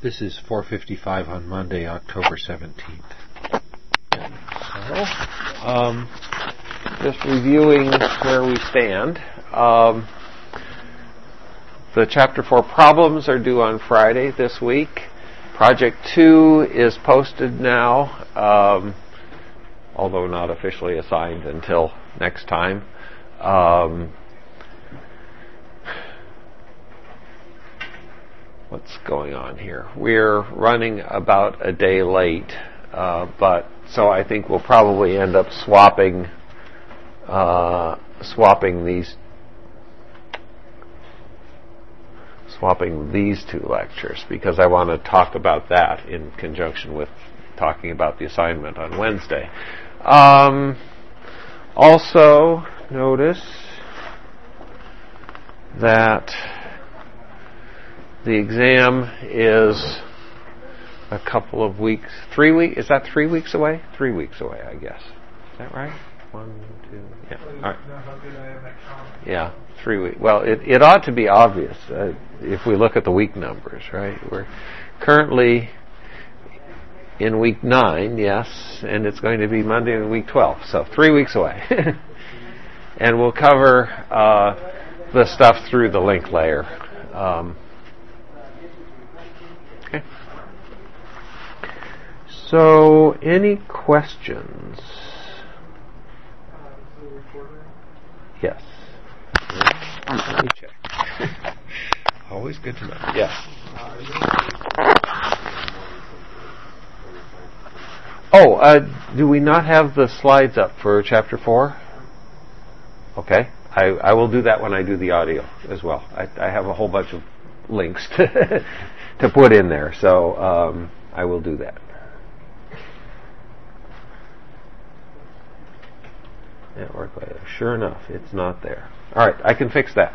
This is 4:55 on Monday, October 17th. So, just reviewing where we stand. The Chapter 4 problems are due on Friday this week. Project 2 is posted now, although not officially assigned until next time. What's going on here? We're running about a day late, but so I think we'll probably end up swapping these two lectures, because I want to talk about that in conjunction with talking about the assignment on Wednesday. Also, notice that the exam is a couple of weeks, 3 weeks, is that 3 weeks away? 3 weeks away, I guess. Is that right? 1, 2, yeah. All right. Yeah, 3 weeks. Well, it ought to be obvious if we look at the week numbers, right? We're currently in week 9, yes, and it's going to be Monday in week 12, so 3 weeks away. And we'll cover the stuff through the link layer. Okay. So, any questions? Yes. Let me check. Always good to know. Yes. Do we not have the slides up for Chapter 4? Okay. I will do that when I do the audio as well. I have a whole bunch of links to put in there, so I will do that. Network layer. Sure enough, it's not there. All right, I can fix that.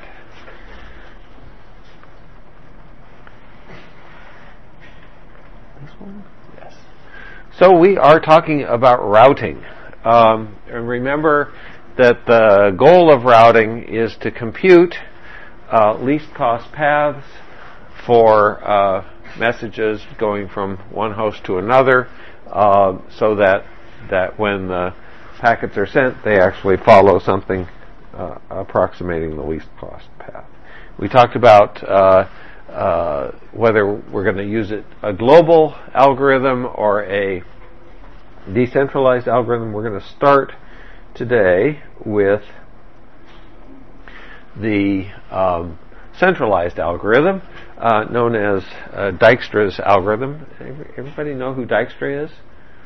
This one? Yes. So we are talking about routing. And remember that the goal of routing is to compute least cost paths for messages going from one host to another, so that when the packets are sent, they actually follow something approximating the least cost path. We talked about whether we're going to use a global algorithm or a decentralized algorithm. We're going to start today with the centralized algorithm, known as Dijkstra's algorithm. Everybody know who Dijkstra is?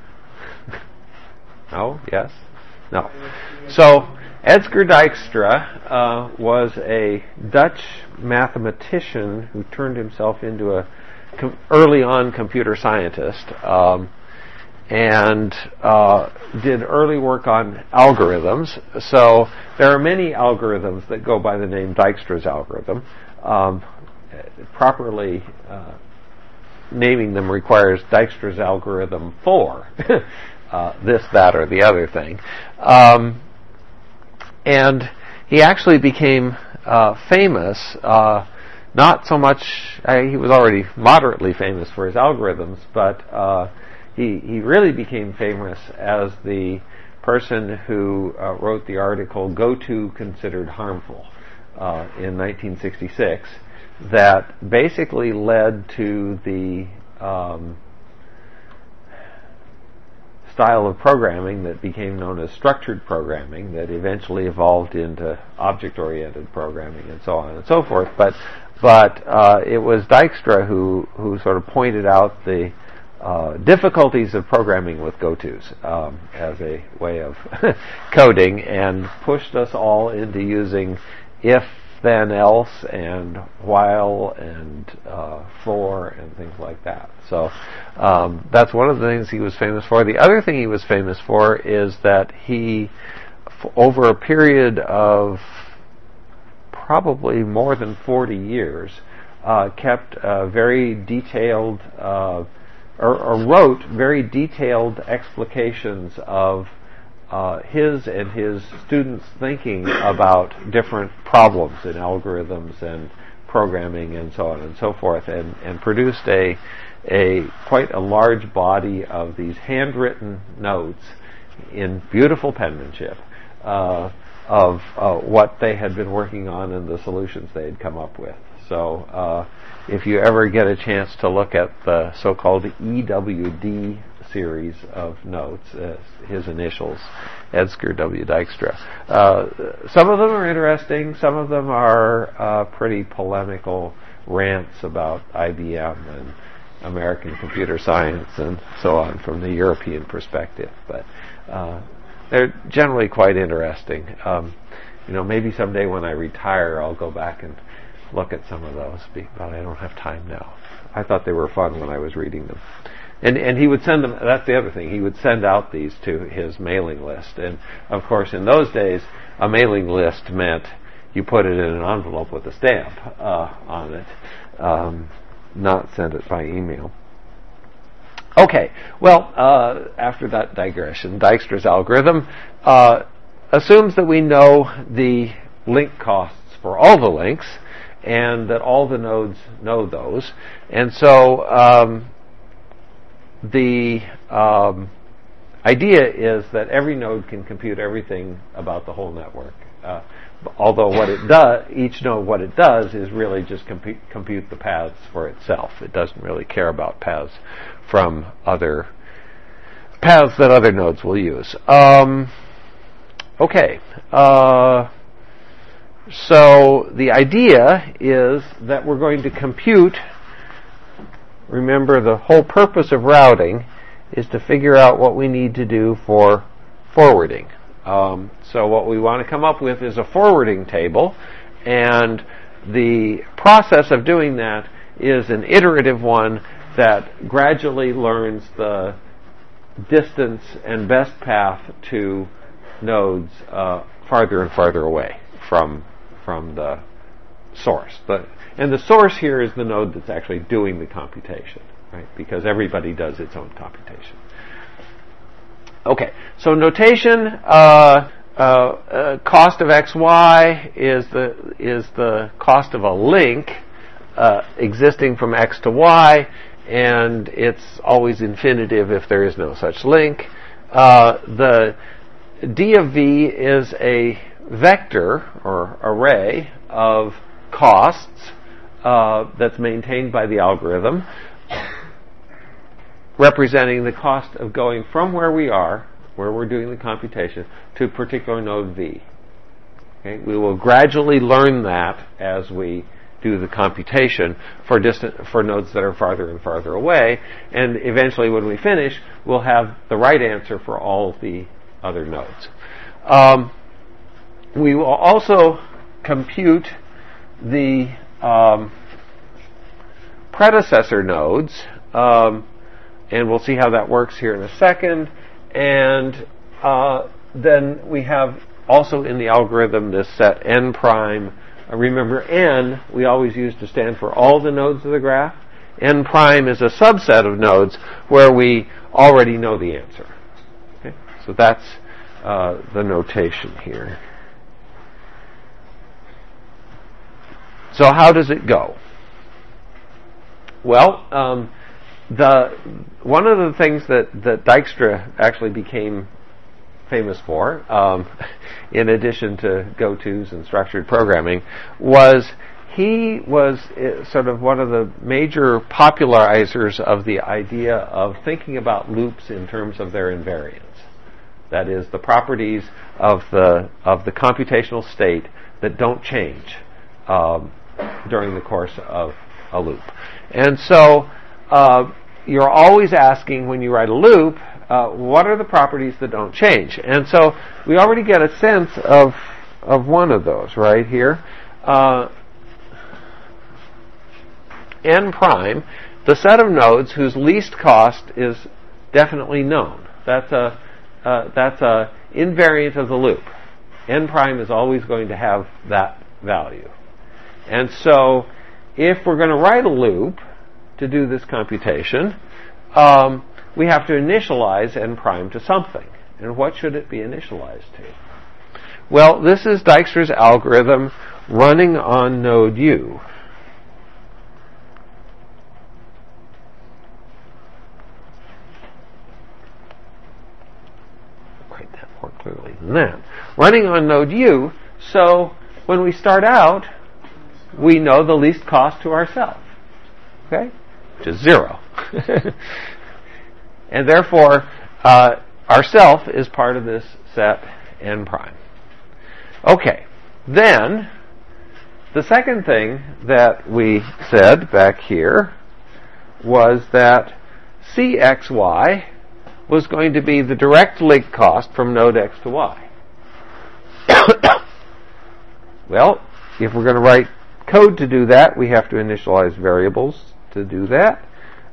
No? Yes? No. So, Edsger Dijkstra was a Dutch mathematician who turned himself into a early on computer scientist, and did early work on algorithms. So there are many algorithms that go by the name Dijkstra's algorithm. Properly naming them requires Dijkstra's algorithm for this, that, or the other thing. And he actually became famous, not so much, he was already moderately famous for his algorithms, but he really became famous as the person who wrote the article "GoTo Considered Harmful" in 1966, that basically led to the style of programming that became known as structured programming, that eventually evolved into object-oriented programming and so on and so forth. But it was Dijkstra who sort of pointed out the difficulties of programming with GoTos as a way of coding, and pushed us all into using if, then, else, and while, and for, and things like that. So that's one of the things he was famous for. The other thing he was famous for is that he, over a period of probably more than 40 years, kept very detailed or wrote very detailed explications of his and his students' thinking about different problems in algorithms and programming and so on and so forth, and produced a quite a large body of these handwritten notes in beautiful penmanship of what they had been working on and the solutions they had come up with. So if you ever get a chance to look at the so-called EWD series of notes, his initials, Edsger W. Dijkstra, some of them are interesting, some of them are pretty polemical rants about IBM and American computer science and so on from the European perspective, but they're generally quite interesting. Maybe someday when I retire I'll go back and look at some of those, but I don't have time now. I thought they were fun when I was reading them. And he would send them, that's the other thing, he would send out these to his mailing list. And of course in those days a mailing list meant you put it in an envelope with a stamp on it, not send it by email. Okay, well, after that digression, Dijkstra's algorithm assumes that we know the link costs for all the links and that all the nodes know those. And so the idea is that every node can compute everything about the whole network. Although each node, what it does is really just compute the paths for itself. It doesn't really care about paths from other paths that other nodes will use. Okay. So the idea is that we're going to compute. Remember, the whole purpose of routing is to figure out what we need to do for forwarding. So what we want to come up with is a forwarding table, and the process of doing that is an iterative one that gradually learns the distance and best path to nodes farther and farther away from the source. And the source here is the node that's actually doing the computation, right? Because everybody does its own computation. Okay, so notation, cost of xy is the cost of a link existing from x to y, and it's always infinitive if there is no such link. The d of v is a vector or array of costs that's maintained by the algorithm, representing the cost of going from where we are, where we're doing the computation, to a particular node v. Okay? We will gradually learn that as we do the computation for nodes that are farther and farther away, and eventually when we finish, we'll have the right answer for all of the other nodes. We will also compute the predecessor nodes, and we'll see how that works here in a second. And then we have also in the algorithm this set n prime. Remember, n we always use to stand for all the nodes of the graph. N prime is a subset of nodes where we already know the answer. Okay? So that's the notation here. So how does it go? Well, one of the things that Dijkstra actually became famous for, in addition to go-tos and structured programming, was he was sort of one of the major popularizers of the idea of thinking about loops in terms of their invariance. That is, the properties of the computational state that don't change during the course of a loop. And so you're always asking when you write a loop, what are the properties that don't change? And so we already get a sense of one of those right here. N prime, the set of nodes whose least cost is definitely known. That's a invariant of the loop. N prime is always going to have that value. And so if we're going to write a loop to do this computation, we have to initialize n prime to something. And what should it be initialized to? Well, this is Dijkstra's algorithm running on node u. then. Running on node U, so when we start out, we know the least cost to ourselves, okay, which is 0. And therefore, ourself is part of this set n prime. Okay, then the second thing that we said back here was that Cxy was going to be the direct link cost from node x to y. Well, if we're going to write code to do that, we have to initialize variables to do that.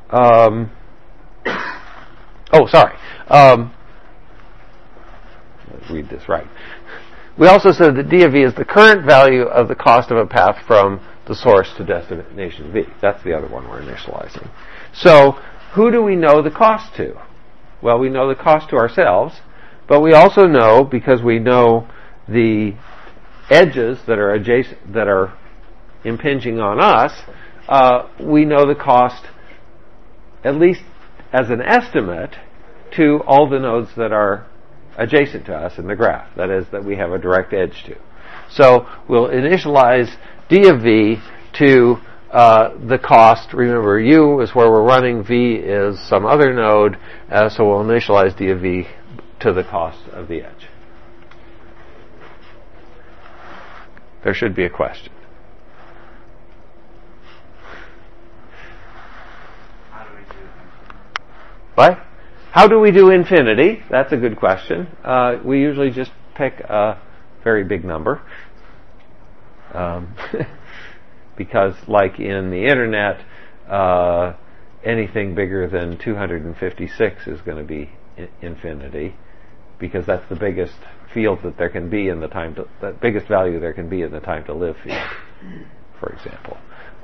Let's read this right. We also said that d of v is the current value of the cost of a path from the source to destination v. That's the other one we're initializing. So, who do we know the cost to? Well, we know the cost to ourselves, but we also know, because we know the edges that are adjacent, that are impinging on us, we know the cost, at least as an estimate, to all the nodes that are adjacent to us in the graph. That is, that we have a direct edge to. So we'll initialize d of v to the cost. Remember, u is where we're running, v is some other node, so we'll initialize d of v to the cost of the edge. There should be a question. What? How do we do infinity? That's a good question. We usually just pick a very big number. Because, like in the internet, anything bigger than 256 is going to be infinity, because that's the biggest field that there can be in the time to, the biggest value there can be in the time to live field, for example.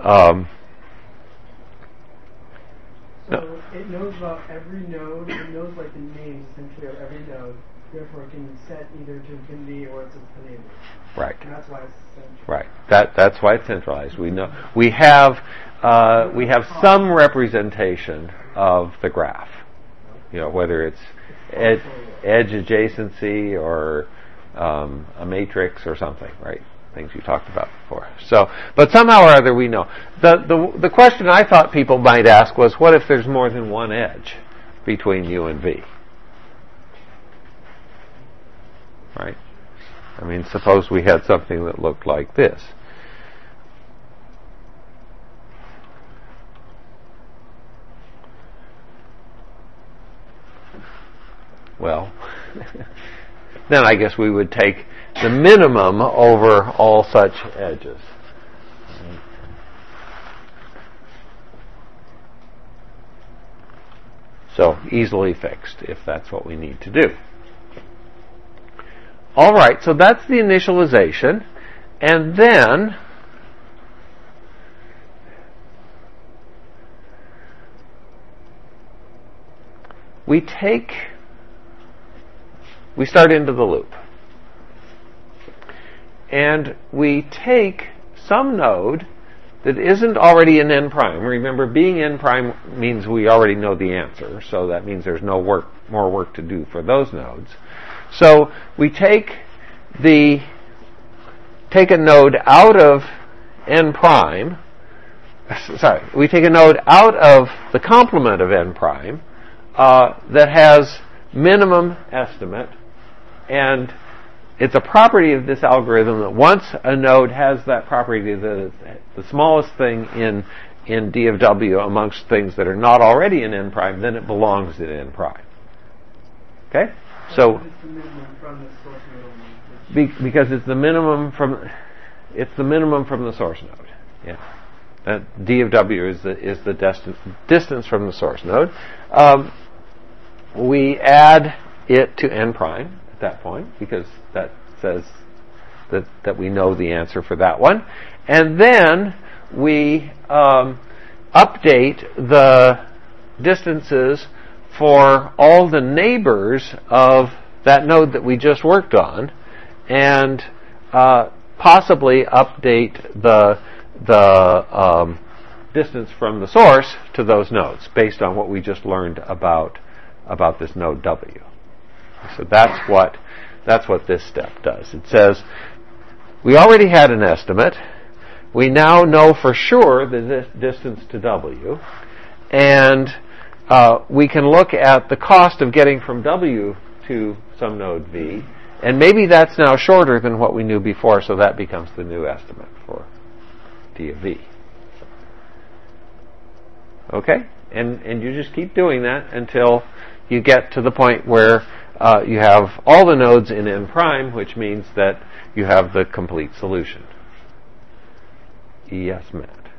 So it knows about every node. It knows like the names essentially of every node. Therefore, it can set either to infinity or it's enabled. Right. And that's why it's centralized. Right. That's why it's centralized. We know we have some representation of the graph. You know, whether it's edge adjacency or a matrix or something, right? Things you talked about before. So, but somehow or other we know. The question I thought people might ask was, what if there's more than one edge between u and v? Right? I mean, suppose we had something that looked like this. Well, then I guess we would take the minimum over all such edges. So, easily fixed, if that's what we need to do. All right, so that's the initialization. And then we start into the loop. And we take some node that isn't already in n prime. Remember, being n prime means we already know the answer, so that means there's no more work to do for those nodes. So we take a node out of n prime. Sorry, we take a node out of the complement of n prime that has minimum estimate, and it's a property of this algorithm that once a node has that property, that it's the smallest thing in d of w amongst things that are not already in n prime, then it belongs in n prime. Okay? So it's the minimum from the source node. Because it's the minimum from the source node. Yeah. D of w is the distance from the source node. We add it to n prime at that point, because that says that we know the answer for that one. And then we update the distances for all the neighbors of that node that we just worked on, and possibly update the distance from the source to those nodes based on what we just learned about this node W. So that's what That's what this step does. It says, we already had an estimate. We now know for sure the distance to W. And we can look at the cost of getting from W to some node V. And maybe that's now shorter than what we knew before, so that becomes the new estimate for D of V. Okay? And you just keep doing that until you get to the point where you have all the nodes in n prime, which means that you have the complete solution. Yes, Matt. Did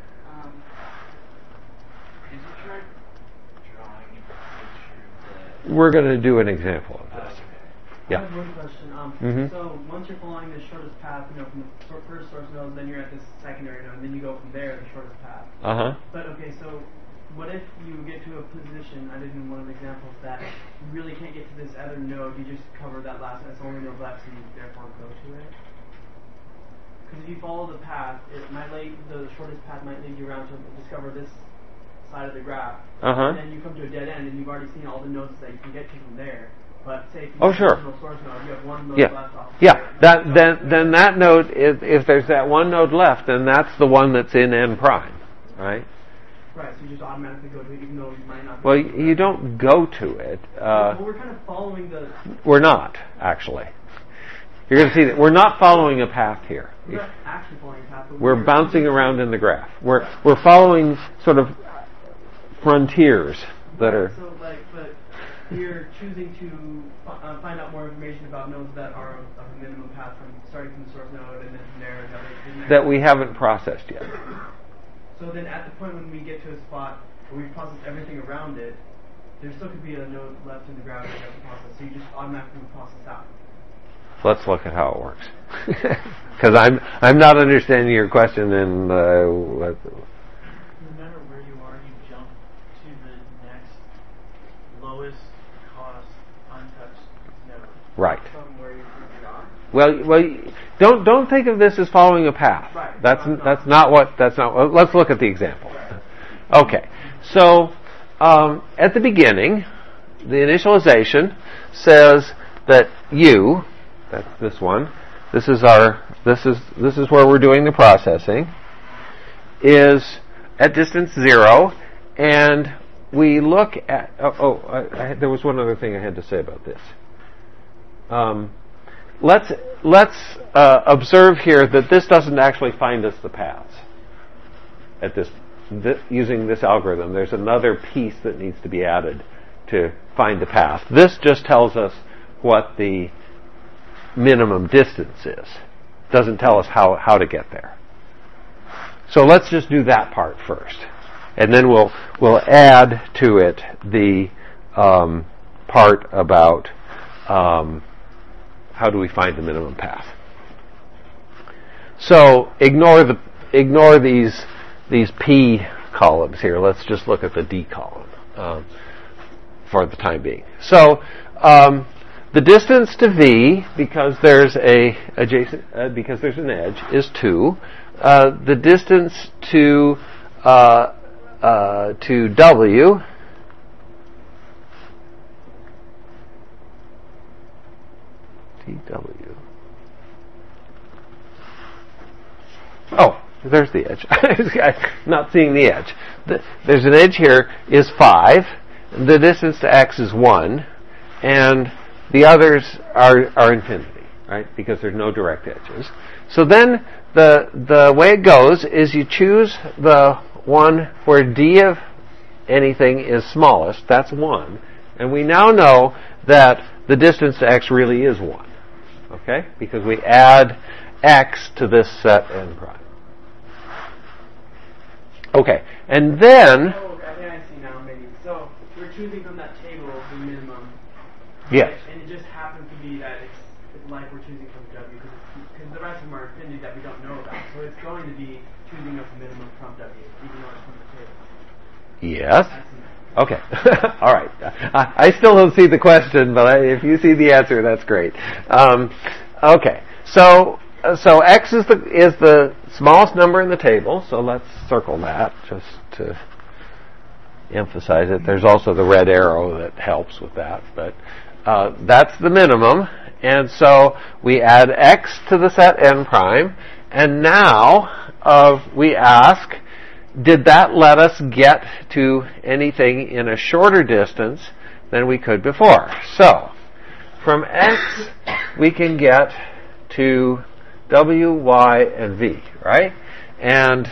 you try drawing a picture that... We're going to do an example of this. I Yeah. have one question. Mhm. So once you're following the shortest path, from the first source node, then you're at this secondary node, and then you go from there the shortest path. Uh-huh. But okay, so what if you get to a position, I did in one of the examples, that you really can't get to this other node, you just cover that last, that's the only node left, so you therefore go to it? Because if you follow the path, the shortest path might lead you around to discover this side of the graph. Uh-huh. And then you come to a dead end, and you've already seen all the nodes that you can get to from there. But say if you Oh, have sure. a single source node, you have one node Yeah. left off. Yeah. Then that node, if there's that one node left, then that's the one that's in n prime, right? Right, so you just automatically go to it, even though you might not. Well, you don't go to it. Well, we're kind of following the. We're not, actually. You're going to see that we're not following a path here. We're not actually following a path. But We're bouncing around in the graph. We're following sort of frontiers that are. So, but you're choosing to find out more information about nodes that are of a minimum path from starting from the source node and then from there another. That we haven't processed yet. So then, at the point when we get to a spot where we've processed everything around it, there still could be a node left in the ground that we have to process. So you just automatically process out. Let's look at how it works. Because I'm not understanding your question. And No matter where you are, you jump to the next lowest cost untouched node. right. From where you are. Well, don't think of this as following a path. Right. That's not what. Let's look at the example. Okay. So at the beginning, the initialization says that U. That's this one. This is where we're doing the processing. Is at distance 0, and we look at. There was one other thing I had to say about this. Let's observe here that this doesn't actually find us the paths. At using this algorithm, there's another piece that needs to be added to find the path. This just tells us what the minimum distance is. Doesn't tell us how to get there. So let's just do that part first, and then we'll add to it the part about how do we find the minimum path. So ignore these P columns here. Let's just look at the D column for the time being. So the distance to V, because there's because there's an edge, is 2. The distance to W TW. Oh, there's the edge. I'm not seeing the edge. There's an edge here is 5. The distance to X is 1, and the others are infinity, right? Because there's no direct edges. So then the way it goes is you choose the one where D of anything is smallest. That's 1, and we now know that the distance to X really is 1. Okay? Because we add X to this set n prime. Okay, and then. Oh, I think I see now, maybe. So we're choosing from that table the minimum. Yes. And it just happens to be that it's like we're choosing from W because the rest of them are infinity that we don't know about. So it's going to be choosing us a minimum from W, even though it's from the table. Yes. Okay. All right. I still don't see the question, but if you see the answer, that's great. Okay. So X is the smallest number in the table. So let's circle that just to emphasize it. There's also the red arrow that helps with that, but that's the minimum, And so we add x to the set n prime, and now we ask, did that let us get to anything in a shorter distance than we could before? So, from x, we can get to w, y, and v, right? And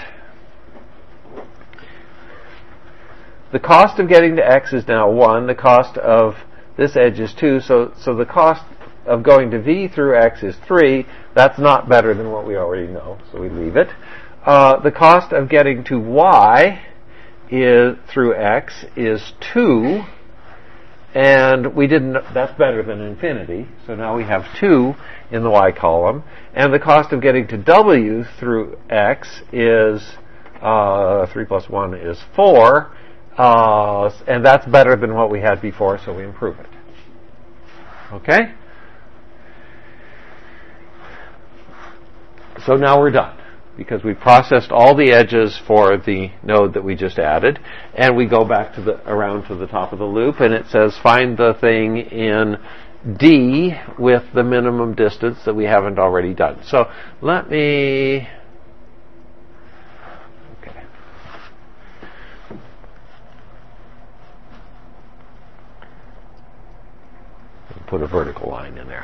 the cost of getting to x is now 1. The cost of this edge is 2. So the cost of going to v through x is 3. That's not better than what we already know, so we leave it. The cost of getting to y through x is 2. And that's better than infinity. So now we have 2 in the y column. And the cost of getting to w through x is 3 plus 1 is 4. And that's better than what we had before, so we improve it. Okay? So now we're done, because we processed all the edges for the node that we just added, and we go back around to the top of the loop, and it says find the thing in D with the minimum distance that we haven't already done. So let me put a vertical line in there.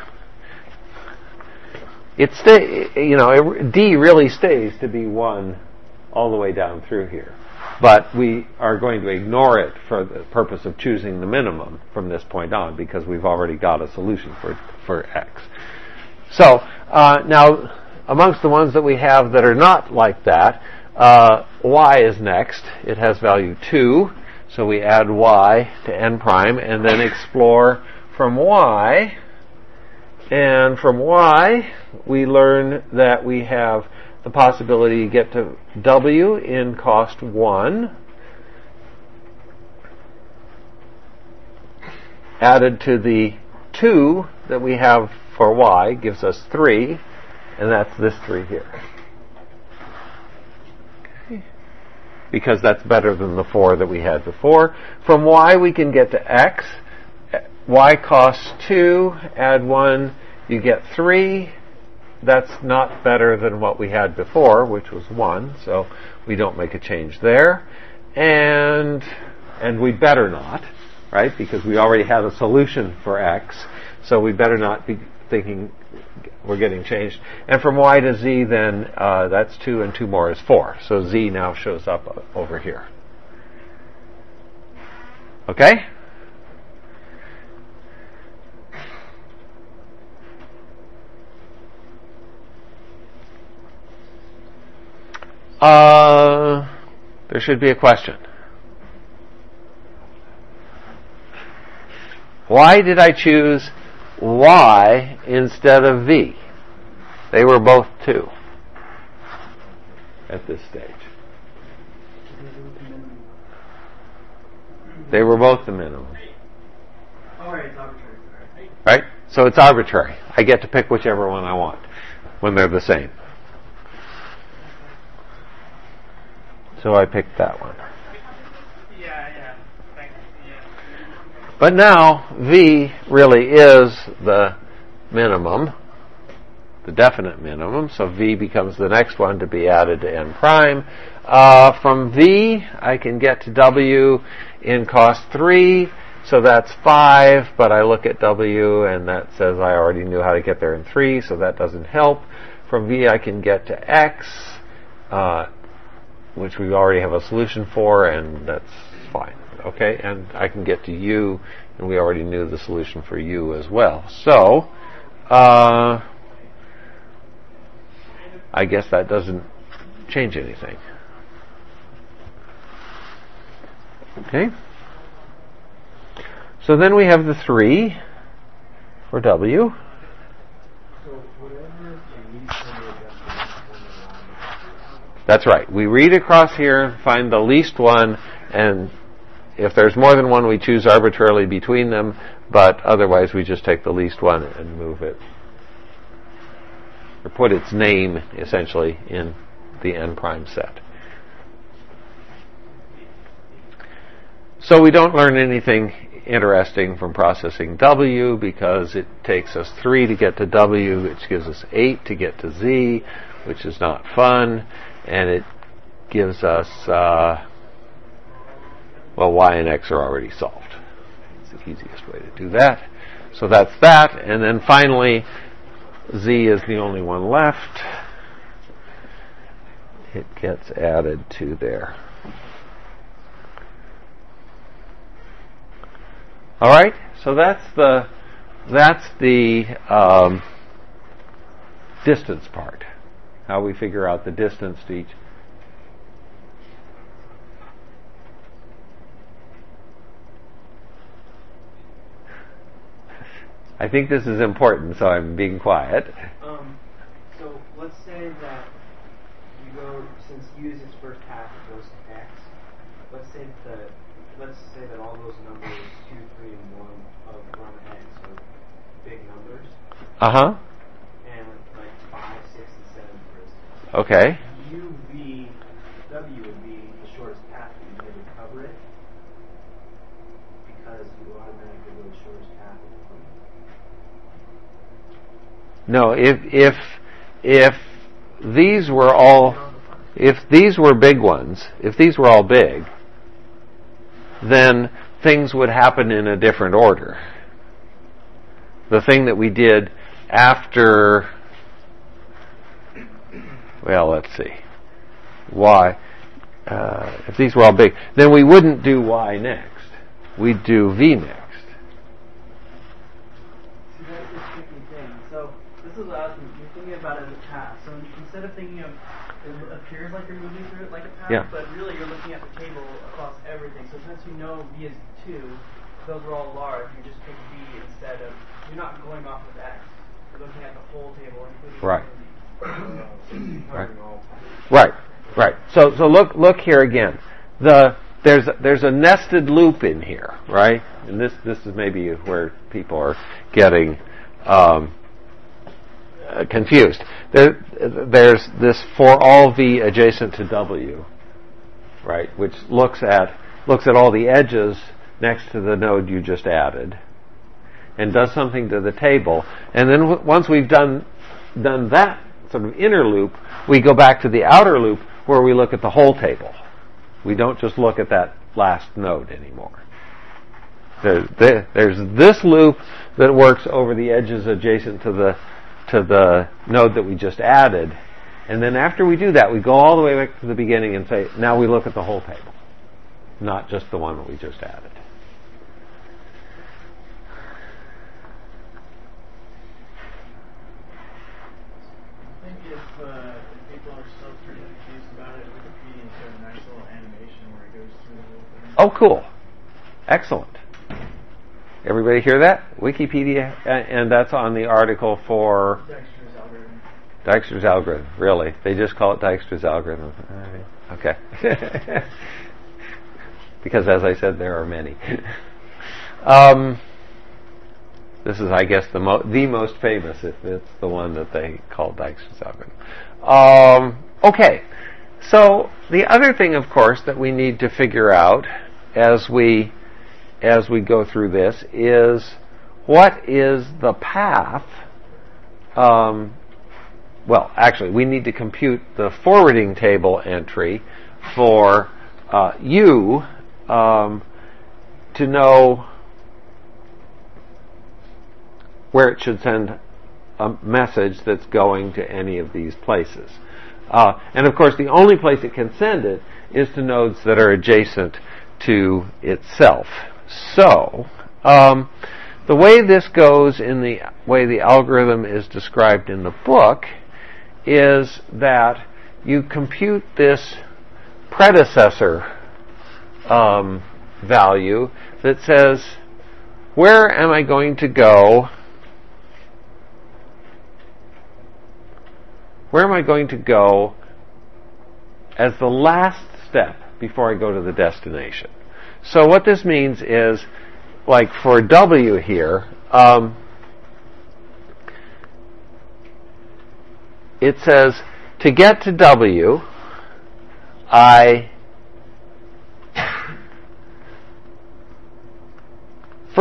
D really stays to be 1 all the way down through here. But we are going to ignore it for the purpose of choosing the minimum from this point on, because we've already got a solution for x. So now, amongst the ones that we have that are not like that, y is next. It has value 2. So we add y to n prime and then explore from y. And from y, we learn that we have the possibility to get to w in cost 1, added to the 2 that we have for y gives us 3, and that's this 3 here. Okay. Because that's better than the 4 that we had before. From y, we can get to x. Y costs 2, add 1, you get 3. That's not better than what we had before, which was 1, so we don't make a change there. And we better not, right? Because we already had a solution for x, so we better not be thinking we're getting changed. And from y to z, then that's 2, and 2 more is 4. So z now shows up over here. Okay? There should be a question. Why did I choose y instead of v? They were both 2 at this stage. They were both the minimum. Alright, it's arbitrary. Right? So it's arbitrary. I get to pick whichever one I want when they're the same. So I picked that one. Yeah. Thanks. Yeah. But now, v really is the minimum, the definite minimum, so v becomes the next one to be added to n prime. From v, I can get to w in cost 3, so that's 5, but I look at w and that says I already knew how to get there in 3, so that doesn't help. From v, I can get to x, which we already have a solution for, and that's fine. Okay, and I can get to u, and we already knew the solution for u as well. So, I guess that doesn't change anything. Okay. So then we have the 3 for w. That's right. We read across here, find the least one, and if there's more than one, we choose arbitrarily between them, but otherwise we just take the least one and move it, or put its name, essentially, in the n prime set. So we don't learn anything interesting from processing W because it takes us 3 to get to W, which gives us 8 to get to Z, which is not fun, and it gives us, Y and X are already solved. It's the easiest way to do that. So that's that, and then finally, Z is the only one left. It gets added to there. All right, so that's the distance part. How we figure out the distance to each. I think this is important, so I'm being quiet. So let's say that you go, since U is its first path, it goes to X. Let's say that all those numbers 2, 3, and 1 run X are big numbers. Uh-huh. And like 5, 6, and 7, for instance. Okay. W would be the shortest path, but you never cover it because you automatically go the shortest path of 1. No, if these were big ones, if these were all big, then things would happen in a different order. The thing that we did after, let's see, Y, if these were all big, then we wouldn't do Y next. We'd do V next. See, that's a tricky thing. So this is what I was thinking. You're thinking about it as a path. So instead of thinking of it appears like you're moving through it like a path, Yeah. but really you're looking at the table across everything. So since you know V is 2, those are all large, you just pick V instead of, you're not going off of X. You're looking at the whole table, including Right. Right. Right. So look here again. There's a nested loop in here, right? And this is maybe where people are getting confused. There's this for all V adjacent to W, right? Which looks at all the edges next to the node you just added, and does something to the table. And then once we've done that sort of inner loop, we go back to the outer loop where we look at the whole table. We don't just look at that last node anymore. There's this loop that works over the edges adjacent to the node that we just added, and then after we do that, we go all the way back to the beginning and say, now we look at the whole table, not just the one that we just added. I think if people are still pretty confused about it, Wikipedia has a nice little animation where it goes through the whole thing. Oh, cool. Excellent. Everybody hear that? Wikipedia, and that's on the article for Dijkstra's algorithm. Dijkstra's algorithm. Really? They just call it Dijkstra's algorithm. Okay. Because as I said, there are many. This is, I guess, the most famous, if it's the one that they call Dijkstra's algorithm. Okay. So the other thing, of course, that we need to figure out as we go through this is what is the path. Actually, we need to compute the forwarding table entry for U to know where it should send a message that's going to any of these places. And of course, the only place it can send it is to nodes that are adjacent to itself. So, the way this goes in the way the algorithm is described in the book is that you compute this predecessor value that says, where am I going to go? Where am I going to go as the last step before I go to the destination? So what this means is, like for W here, it says to get to W,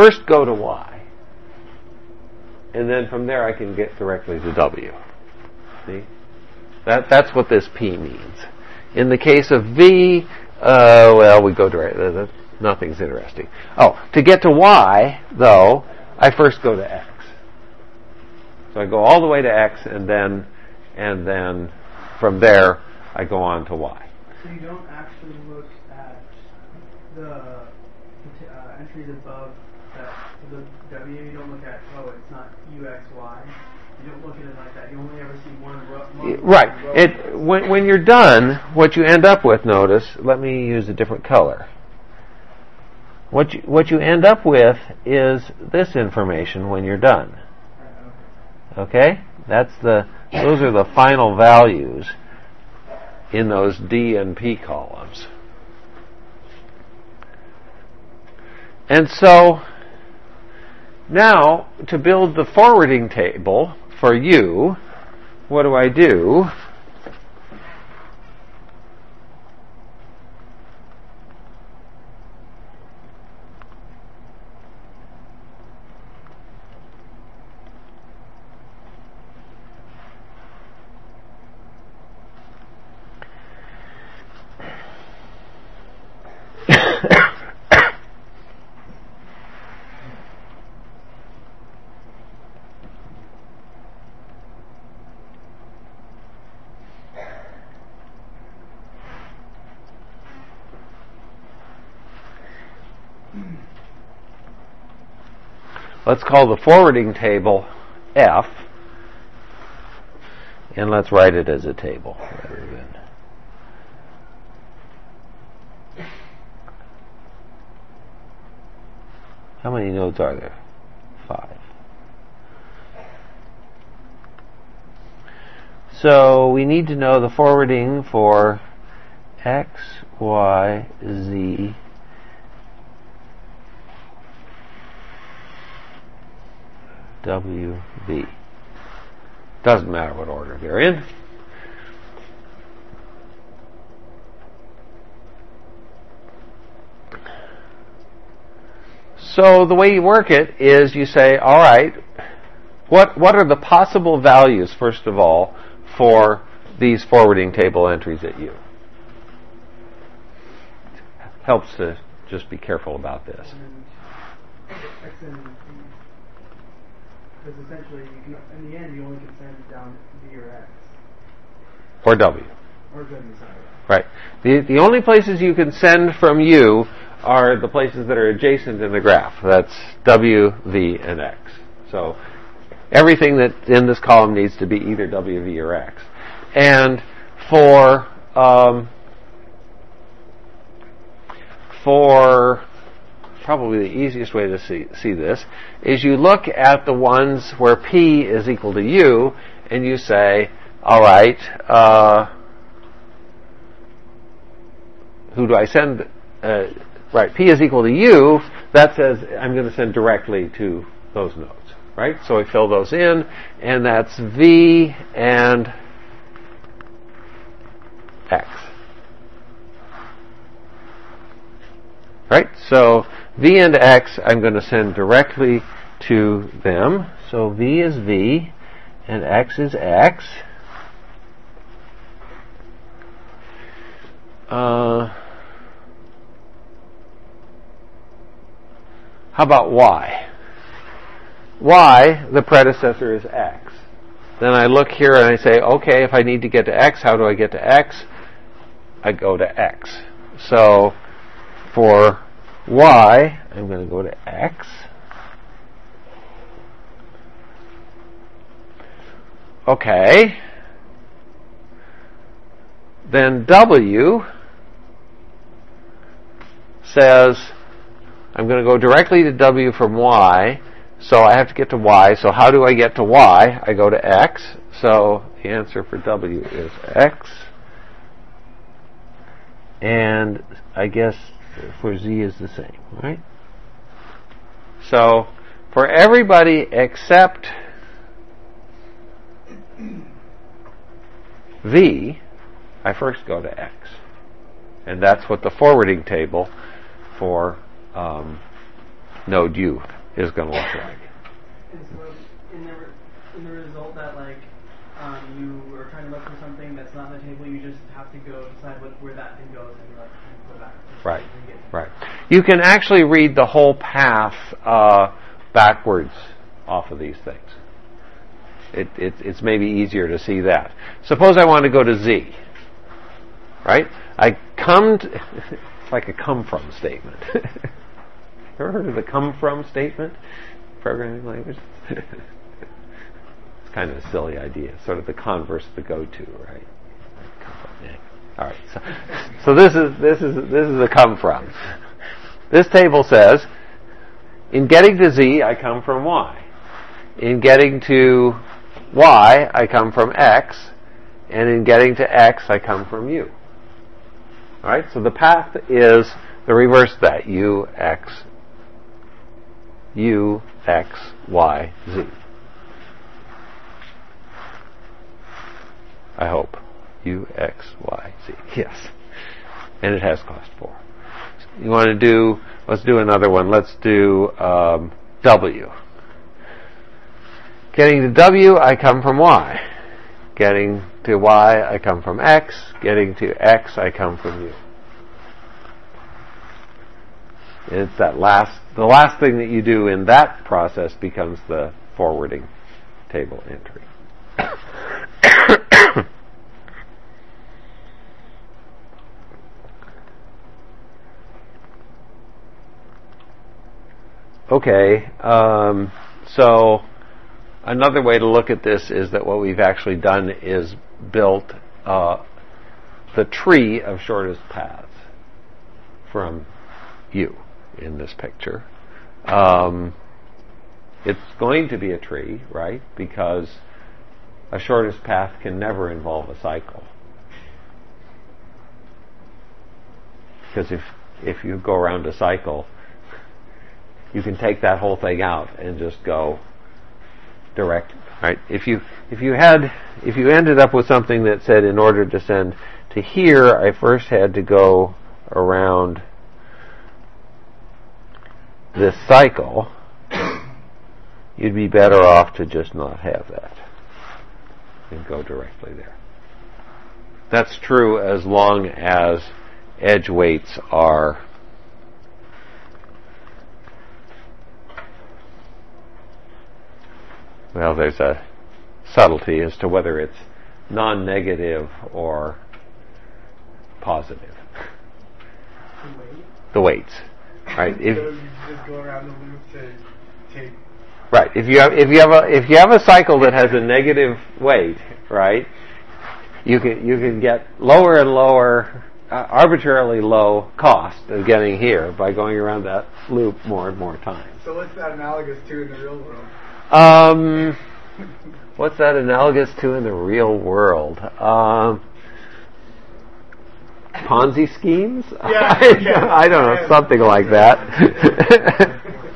first go to Y, and then from there I can get directly to W. See? That's what this P means. In the case of V, we go directly. Nothing's interesting. To get to Y, though, I first go to X. So I go all the way to X, and then from there I go on to Y. So you don't actually look at the entries above the W. You don't look at it's not UXY. You don't look at it like that. You only ever see one row. Right. When you're done, what you end up with, notice, let me use a different color. What you end up with is this information when you're done. Okay? Those are the final values in those D and P columns. And so now, to build the forwarding table for U, what do I do? Let's call the forwarding table F, and let's write it as a table rather than. How many nodes are there? 5. So we need to know the forwarding for X, Y, Z, W, V. Doesn't matter what order they're in. So the way you work it is you say, all right, what are the possible values, first of all, for these forwarding table entries at U? Helps to just be careful about this. Because essentially, in the end, you only can send down V or X. Or W. Or W, sorry. Right. The only places you can send from U are the places that are adjacent in the graph. That's W, V, and X. So everything that's in this column needs to be either W, V, or X. And for probably the easiest way to see this is you look at the ones where P is equal to U, and you say, all right, who do I send? Right, P is equal to U. That says I'm going to send directly to those nodes. Right? So we fill those in, and that's V and X. Right? So V and X I'm going to send directly to them. So V is V and X is X. How about Y? Y, the predecessor, is X. Then I look here and I say, okay, if I need to get to X, how do I get to X? I go to X. So for Y, I'm going to go to X. Okay. Then W says I'm going to go directly to W from Y, so I have to get to Y. So how do I get to Y? I go to X. So the answer for W is X. And I guess for Z is the same, right? So for everybody except V, I first go to X. And that's what the forwarding table for node U is going to look like. And so in the result that you are trying to look for something that's not on the table, you just have to go decide where that thing goes and go back. Right. Right. You can actually read the whole path backwards off of these things. It's maybe easier to see that. Suppose I want to go to Z. Right? I come to, it's like a come from statement. Ever heard of the come from statement? Programming language? It's kind of a silly idea. Sort of the converse of the go to, right? All right. So this is the come from. This table says, in getting to Z, I come from Y. In getting to Y, I come from X. And in getting to X, I come from U. All right. So the path is the reverse of that: U, X, Y, Z. I hope. U, X, Y, Z. Yes. And it has cost 4. You want to do, let's do another one. Let's do W. Getting to W, I come from Y. Getting to Y, I come from X. Getting to X, I come from U. It's the last thing that you do in that process becomes the forwarding table entry. Okay, so another way to look at this is that what we've actually done is built the tree of shortest paths from U in this picture. It's going to be a tree, right? Because a shortest path can never involve a cycle. Because if you go around a cycle, you can take that whole thing out and just go direct. Right? If you ended up with something that said, in order to send to here, I first had to go around this cycle, you'd be better off to just not have that and go directly there. That's true as long as edge weights are well, there's a subtlety as to whether it's non-negative or positive. The weights, right? So you just go around the loop to take. Right. If you have a cycle that has a negative weight, right, you can get lower and lower, arbitrarily low cost of getting here by going around that loop more and more times. So what's that analogous to in the real world? What's that analogous to in the real world? Ponzi schemes? Yeah, I don't know, something like that.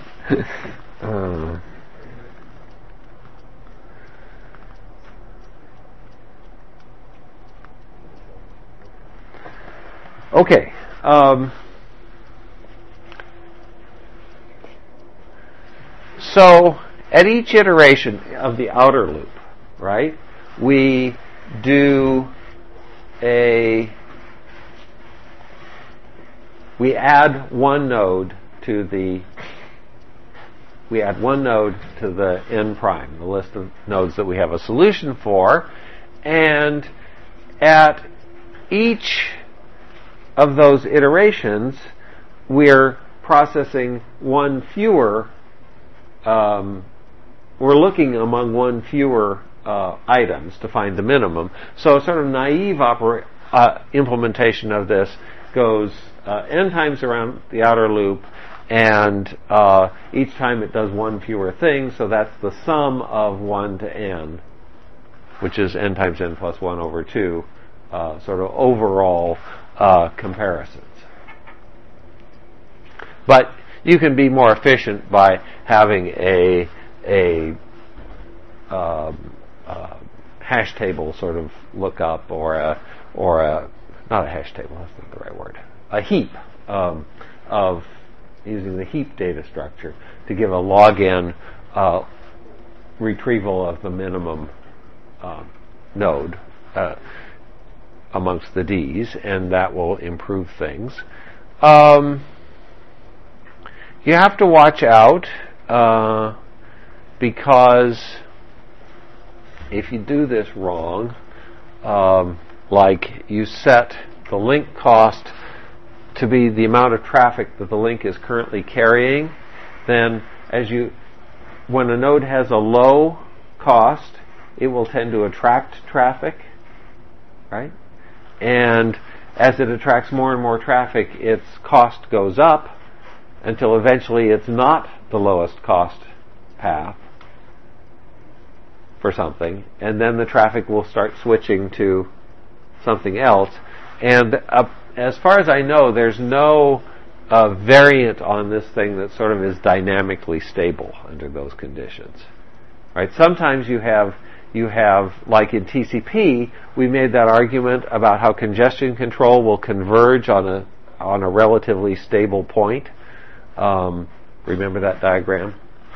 Okay. So at each iteration of the outer loop, right, we add one node to the n prime, the list of nodes that we have a solution for, and at each of those iterations, we're processing one fewer. We're looking among one fewer items to find the minimum. So a sort of naive implementation of this goes n times around the outer loop, and each time it does one fewer thing, so that's the sum of 1 to n, which is n times n plus 1 over 2, sort of overall comparisons. But you can be more efficient by having a hash table sort of lookup, or a not a hash table, that's not the right word, a heap of using the heap data structure to give a log n retrieval of the minimum node amongst the D's, and that will improve things. You have to watch out because if you do this wrong, like you set the link cost to be the amount of traffic that the link is currently carrying, then when a node has a low cost, it will tend to attract traffic, right? And as it attracts more and more traffic, its cost goes up until eventually it's not the lowest cost path for something, and then the traffic will start switching to something else. And as far as I know, there's no variant on this thing that sort of is dynamically stable under those conditions, right? Sometimes you have, like in TCP, we made that argument about how congestion control will converge on a relatively stable point. Remember that diagram?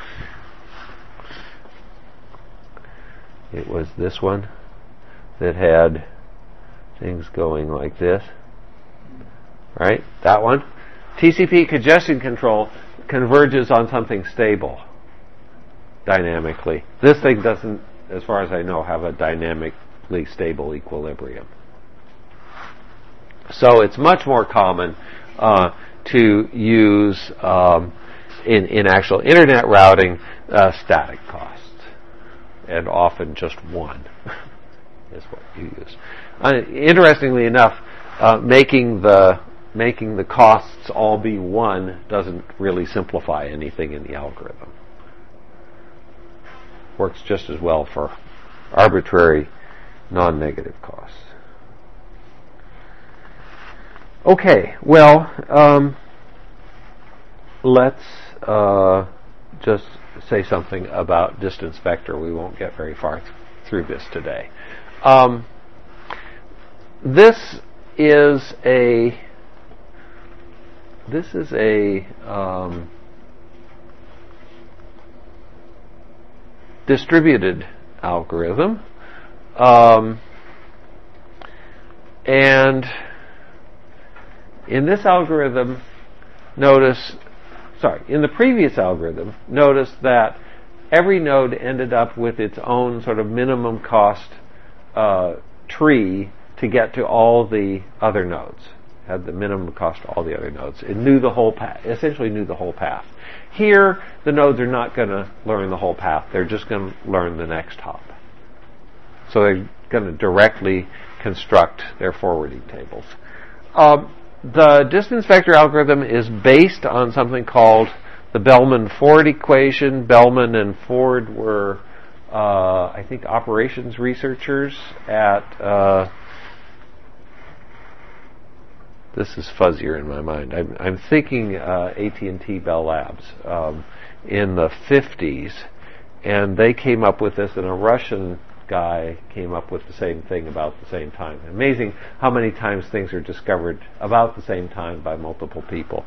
It was this one that had things going like this, right? That one. TCP congestion control converges on something stable dynamically. This thing doesn't, as far as I know, have a dynamically stable equilibrium. So it's much more common to use in actual internet routing static costs, and often just one is what you use. Interestingly enough, making the costs all be one doesn't really simplify anything in the algorithm. Works just as well for arbitrary non-negative costs. Okay, well, let's just say something about distance vector. We won't get very far through this today. This is a distributed algorithm, and in this algorithm, in the previous algorithm, notice that every node ended up with its own sort of minimum cost tree to get to all the other nodes. Had the minimum cost to all the other nodes. It knew the whole path, essentially knew the whole path. Here, the nodes are not going to learn the whole path. They're just going to learn the next hop. So they're going to directly construct their forwarding tables. The distance vector algorithm is based on something called the Bellman-Ford equation. Bellman and Ford were, I think, operations researchers at... this is fuzzier in my mind. I'm thinking AT&T Bell Labs in the 50s, and they came up with this, and a Russian guy came up with the same thing about the same time. Amazing how many times things are discovered about the same time by multiple people.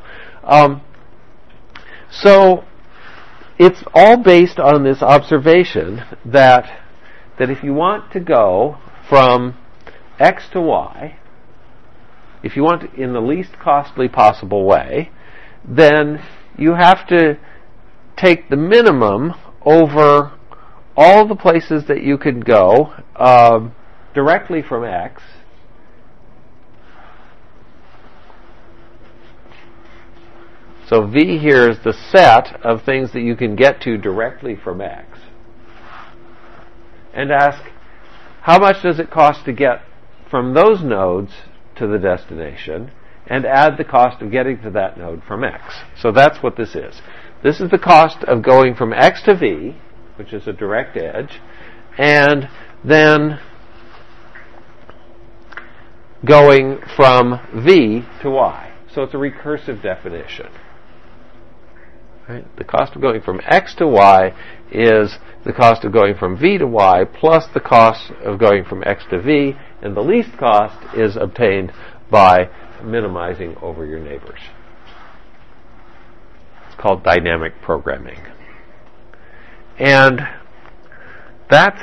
So it's all based on this observation that if you want to go from X to Y, if you want to, in the least costly possible way, then you have to take the minimum over all the places that you could go directly from X, so V here is the set of things that you can get to directly from X, and ask, how much does it cost to get from those nodes to the destination, and add the cost of getting to that node from X. So that's what this is. This is the cost of going from X to V, which is a direct edge, and then going from V to Y. So it's a recursive definition. Right? The cost of going from X to Y is the cost of going from V to Y plus the cost of going from X to V, and the least cost is obtained by minimizing over your neighbors. called dynamic programming. And that's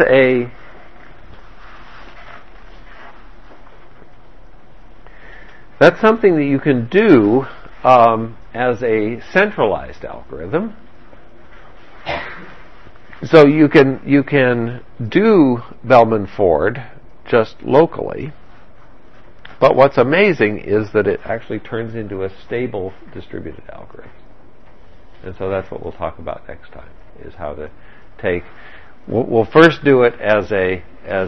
something that you can do as a centralized algorithm. So you can do Bellman-Ford just locally, but what's amazing is that it actually turns into a stable distributed algorithm. And so that's what we'll talk about next time, is how to take. We'll first do it as a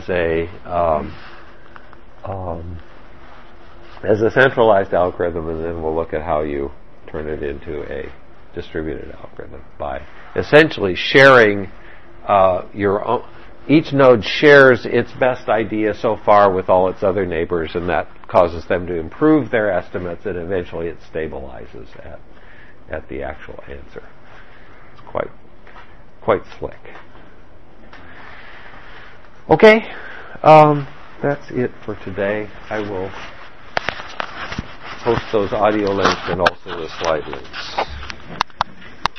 centralized algorithm, and then we'll look at how you turn it into a distributed algorithm by essentially sharing your own. Each node shares its best idea so far with all its other neighbors, and that causes them to improve their estimates, and eventually it stabilizes at the actual answer. It's quite slick. Okay, that's it for today. I will post those audio links and also the slide links.